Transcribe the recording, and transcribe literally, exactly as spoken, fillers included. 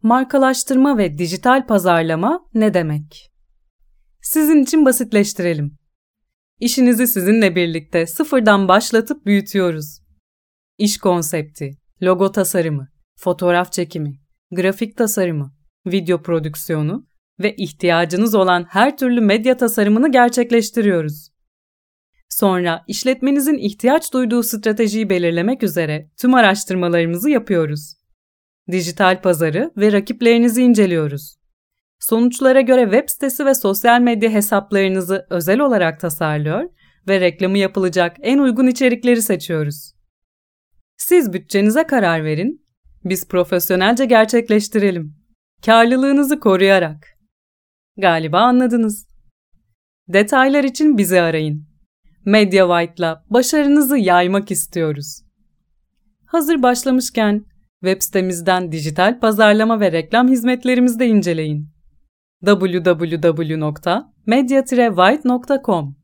Markalaştırma ve dijital pazarlama ne demek? Sizin için basitleştirelim. İşinizi sizinle birlikte sıfırdan başlatıp büyütüyoruz. İş konsepti, logo tasarımı, fotoğraf çekimi, grafik tasarımı, video prodüksiyonu ve ihtiyacınız olan her türlü medya tasarımını gerçekleştiriyoruz. Sonra işletmenizin ihtiyaç duyduğu stratejiyi belirlemek üzere tüm araştırmalarımızı yapıyoruz. Dijital pazarı ve rakiplerinizi inceliyoruz. Sonuçlara göre web sitesi ve sosyal medya hesaplarınızı özel olarak tasarlıyor ve reklamı yapılacak en uygun içerikleri seçiyoruz. Siz bütçenize karar verin, biz profesyonelce gerçekleştirelim. Karlılığınızı koruyarak. Galiba anladınız. Detaylar için bizi arayın. MediaWhite'la başarınızı yaymak istiyoruz. Hazır başlamışken web sitemizden dijital pazarlama ve reklam hizmetlerimizi de inceleyin. double-u double-u double-u nokta media tiret white nokta com